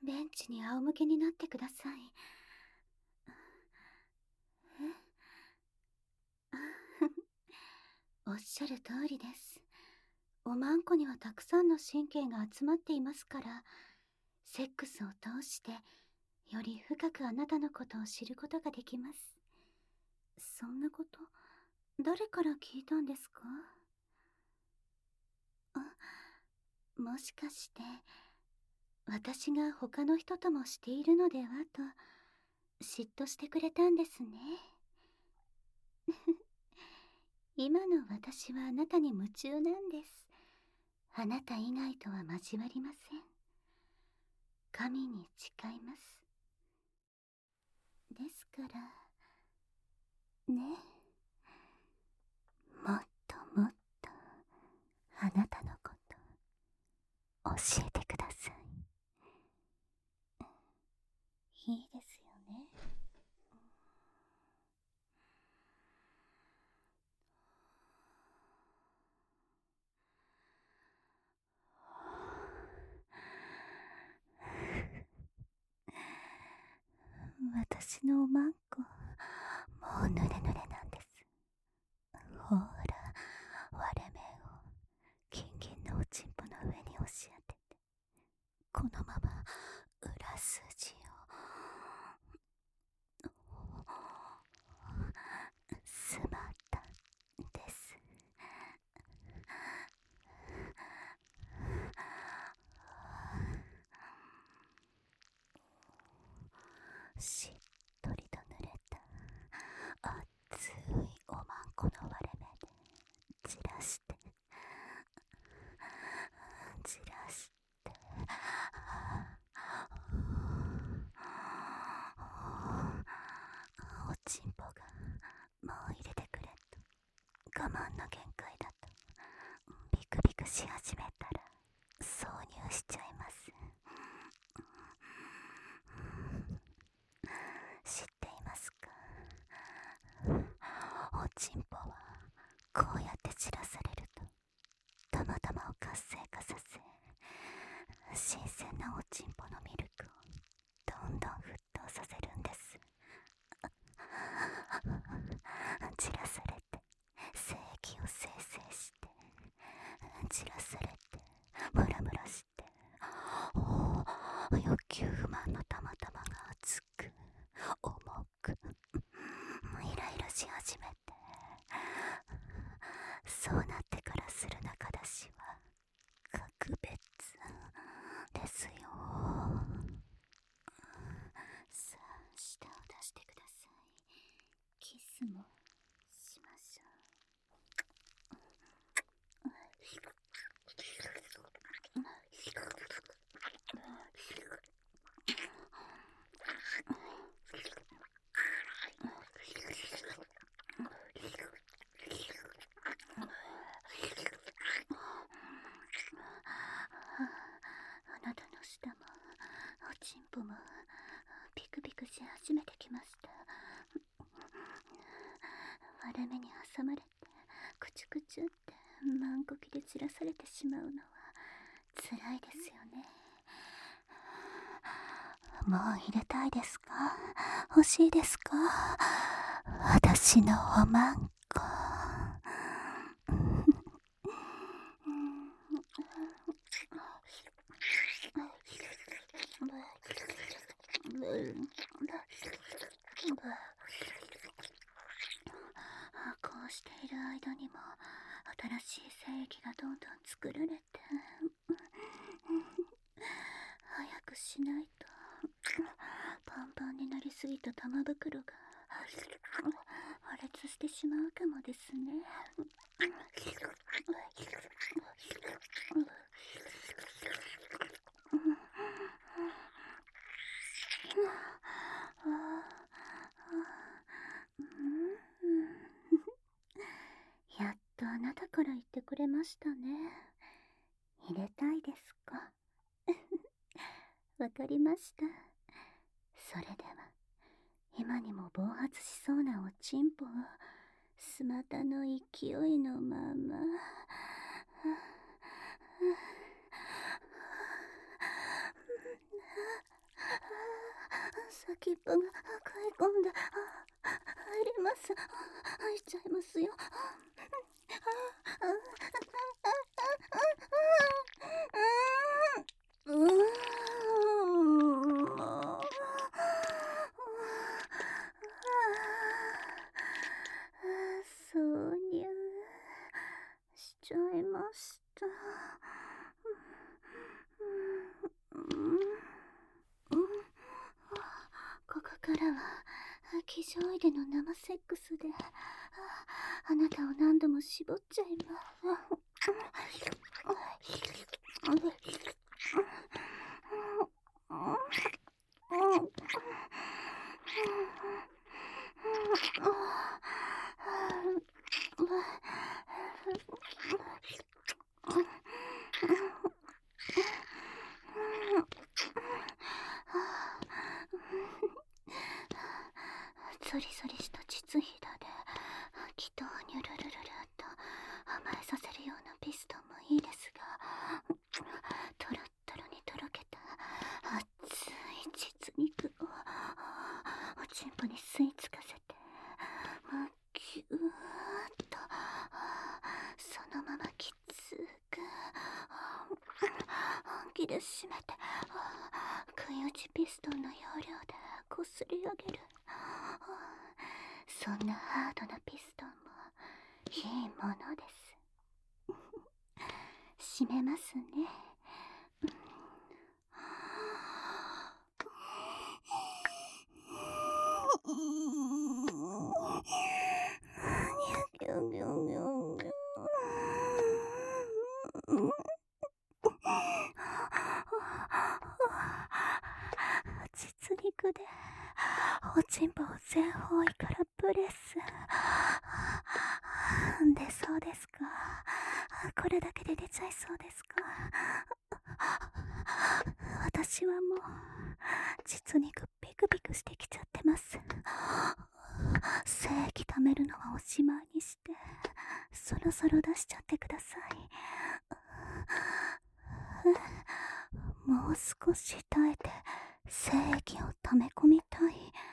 ベンチに仰向けになってください。おっしゃる通りです。おまんこにはたくさんの神経が集まっていますから、セックスを通してより深くあなたのことを知ることができます。そんなこと、誰から聞いたんですか？もしかして、私が他の人ともしているのではと、嫉妬してくれたんですね。今の私はあなたに夢中なんです。あなた以外とは交わりません。神に誓います。ですから、ね。もっともっと、あなたのこと教えてください。いいですよね。私のおまんこ、もう濡れ濡れなんです。ほら、割れ目をキンキンのおちんぽの上に押し当てて、このまま裏筋をスマったです。しっとりと濡れた熱いおまんこの割れ目でじらしてじらしておちんぽがもう入れてくれと我慢の限界だとビクビクし始めたら挿入しちゃいます。知っていますか？おちんぽはこうやって散らされるとたまたまを活性化させ、新鮮なおちんぽのミルクをどんどん沸騰させるんです。散らされて精液を生成して、散らされてムラムラして、欲求不満の玉々が熱く重くイライラし始めて、そうなってからする中出しは格別ですよ。さあ、舌を出してください。キスもしましょう。あなたの舌もおちんぽもピクピクし始めてきました。割れ目に挟まれてくちゅくちゅってまんこきで散らされてしまうのは辛いですよね。もう入れたいですか？欲しいですか？私のおまんこ。こうしている間にも新しい精液がどんどん作られて、早くしないとパンパンになりすぎた玉袋が破裂してしまうかもですね。やっとあなたから言ってくれましたね。入れたいですか？わかりました。それでは今にも暴発しそうなおちんぽをスマタの勢いのまま先っぽが食い込んで入ります。入っちゃいますよ。そうにゃしちゃいました。ここからは騎乗位での生セックスであなたを何度も絞っちゃいます。ゾリゾリした膣ひだで気筒をニュルルルルと甘えさせるようなピストンもいいですが、トロットロにとろけた熱い膣肉をおちんぽに吸い付かせてギューッとそのままきつく本気で締めて食い打ちピストンの要領でこすり上げる。そんなハードなピストンもいいものです。締めますね。実肉でおちんぽを全方位からプレス出そうですか？これだけで出ちゃいそうですか？私はもう実肉ピクピクしてきちゃってます。精液溜めるのはおしまいにしてそろそろ出しちゃってください。もう少し耐えて精液を溜め込みたい。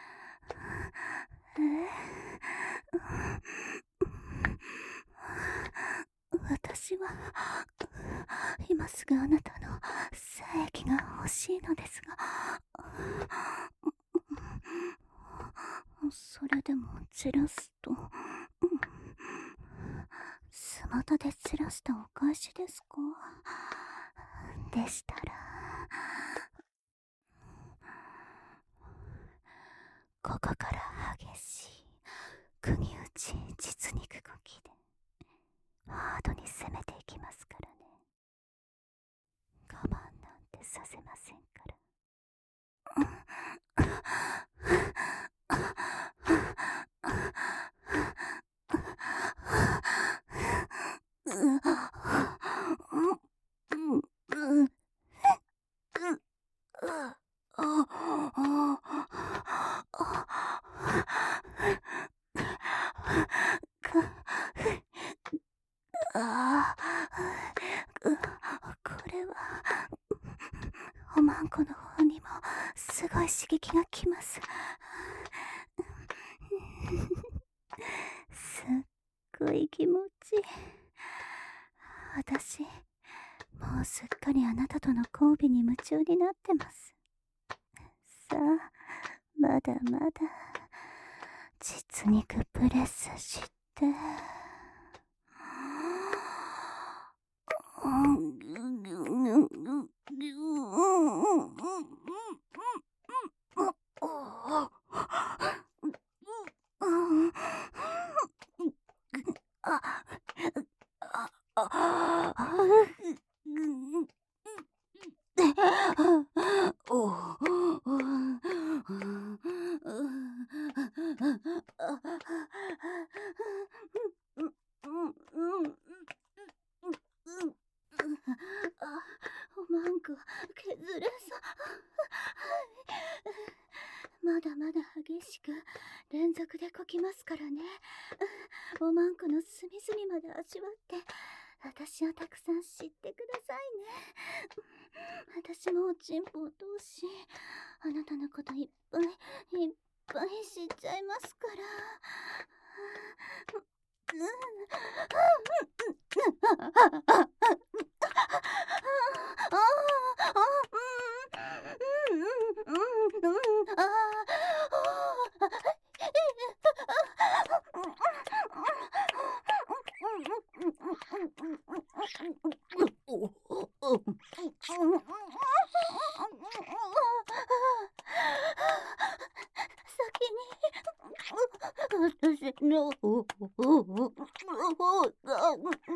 私は今すぐあなたの精液が欲しいのですが、それでも散らすと、スマタで散らしたお返しですか？でしたらここから激しい釘打ち実肉呼吸でハードに攻めていきますからね。我慢なんてさせませんから。これはおまんこの方にもすごい刺激がきます。すっごい気持ちいい。私もうすっかりあなたとの交尾に夢中になってます。さあまだまだ実肉プレスしておまんこ削れそう。まだまだ激しく連続でこきますからね。おまんこの隅々まで味わって私をたくさん知ってくださいね。私もおちんぽを通しあなたのこといっぱい知っちゃいますから。私の方が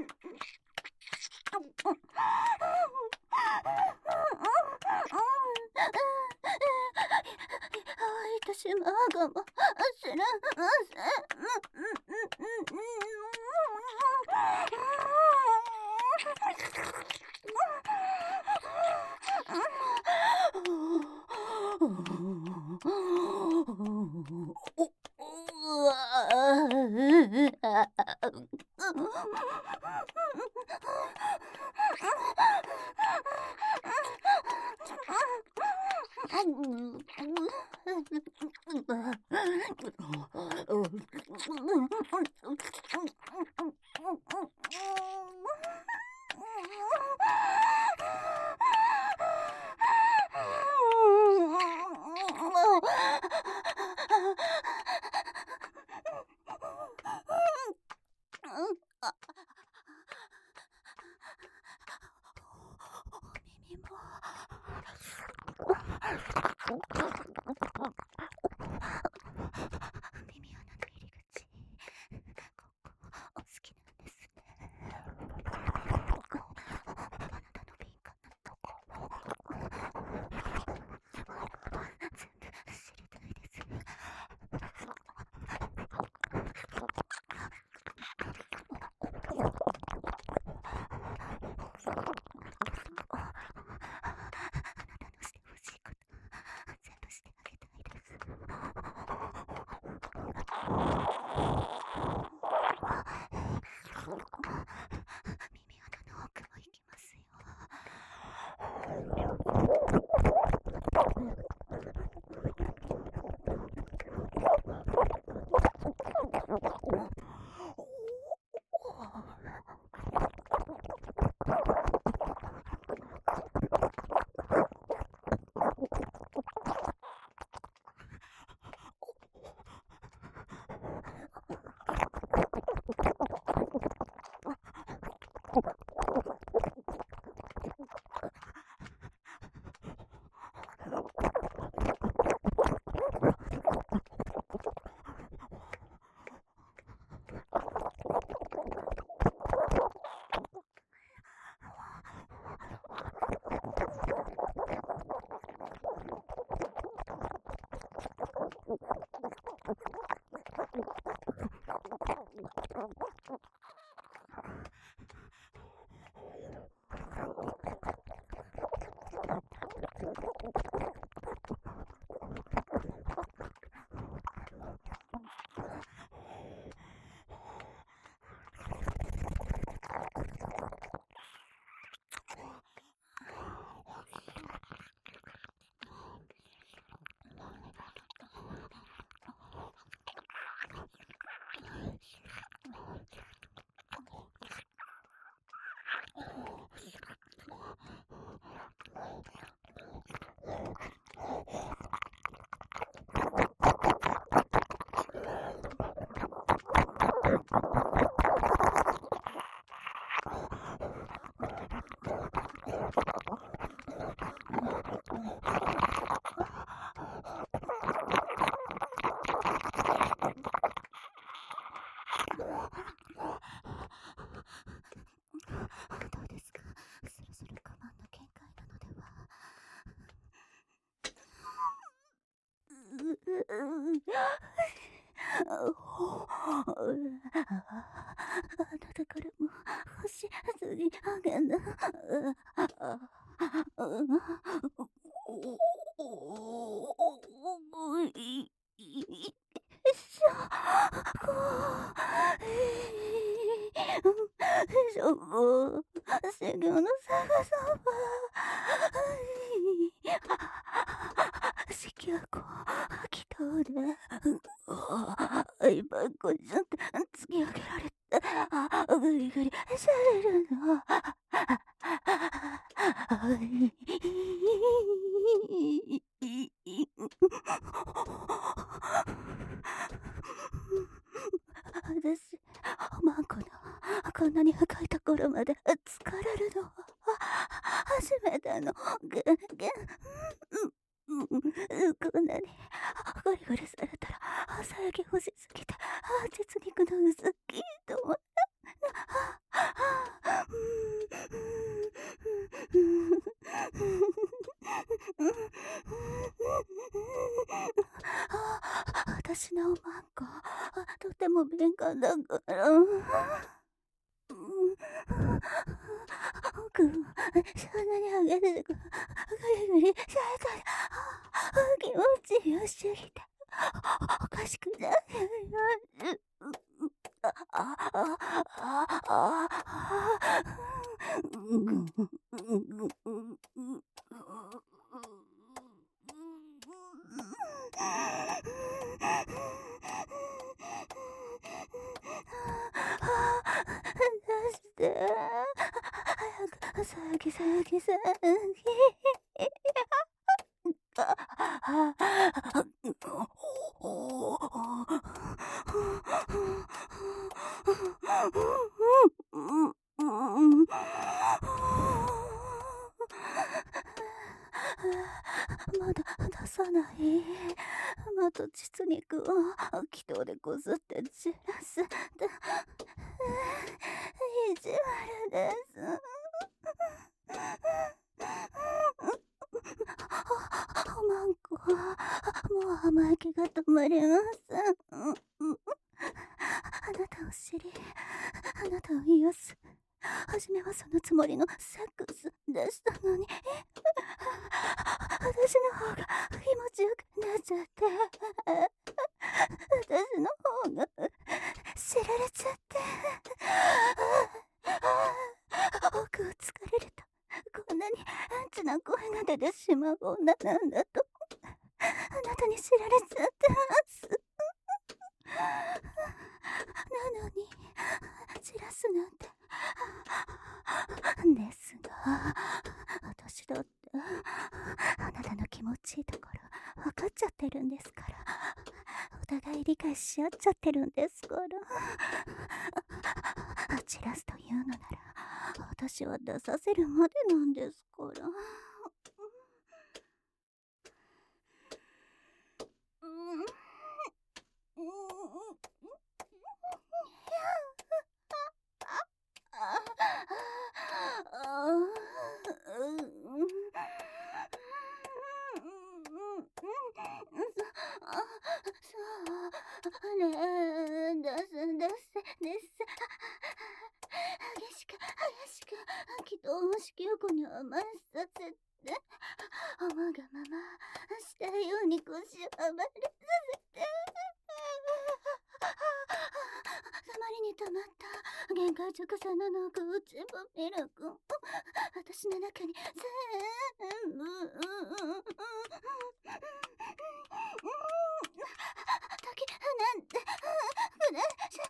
私もかもしれませだからも星すぎあげな修行の逆さま私、マンコのこんなに深いところまで疲れるのは初めての。こんなにゴリゴリされたらさやき欲しすぎて実肉の薄っきいと思って。私のマンコとても敏感だから。奥、そんなに激しく、ぐりぐりされたら、気持ちよすぎて、おかしくなる。出して。早く、さやきさやきさやき。まだ出さない。また膣肉を気筒でこすってじらす。意地悪です。マンコ、もう浜焼きが止まりません。あなたを知り、あなたを癒す。初めはそのつもりのセックスでしたのに、私の方が気持ちよくなっちゃって、私の方が知られちゃって、奥を突かれるとこんなにアンチな声が出てしまう女なんだと、あなたに知られちゃってます。なのに散らすなんて。ですが、私だってあなたの気持ちいいところ分かっちゃってるんですから。お互い理解し合っちゃってるんですから。散らすというのなら私は出させるまでなんですから。激しく激しく気筒を式横に甘させて、思うがまましたいように腰を暴れさせて、たまりに溜まった限界直線の脳を全部ミルク、私の中に全部解き放ってくださ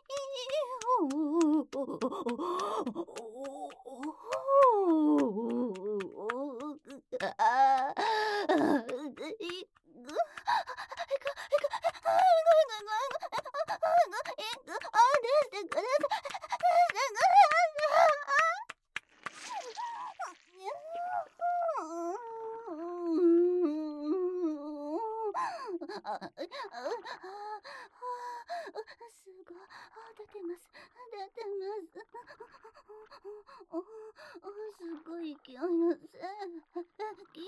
すごい。出てます。出てます。すごい勢いのせき。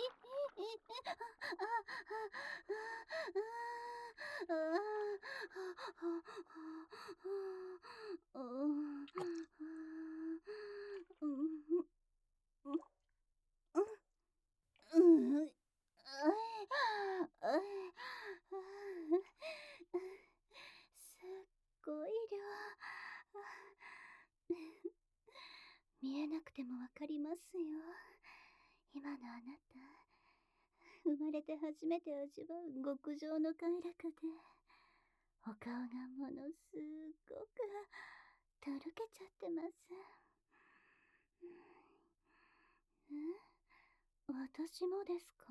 すっごい量。見えなくてもわかりますよ。今のあなた、生まれて初めて味わう極上の快楽で、お顔がものすごくとろけちゃってます。 私もですか？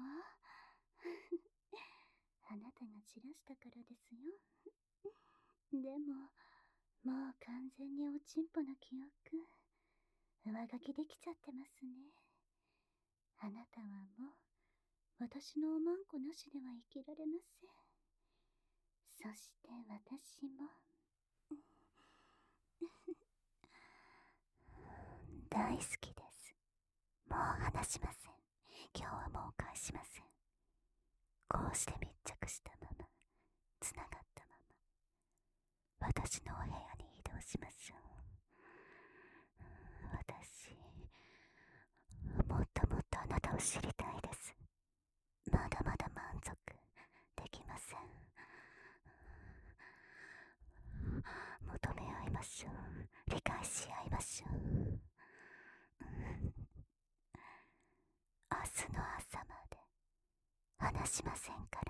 あなたが散らしたからですよ。でも、もう完全におちんぽの記憶、上書きできちゃってますね。あなたはもう、私のおまんこなしでは生きられません。そして私も、大好きです。もう話しません。今日はもう返しません。こうして密着したまま、つながったまま、私のお部屋に移動しましょう。私、もっともっとあなたを知りたいです。まだまだ満足できません。求め合いましょう。理解し合いましょう。明日の朝まで話しませんか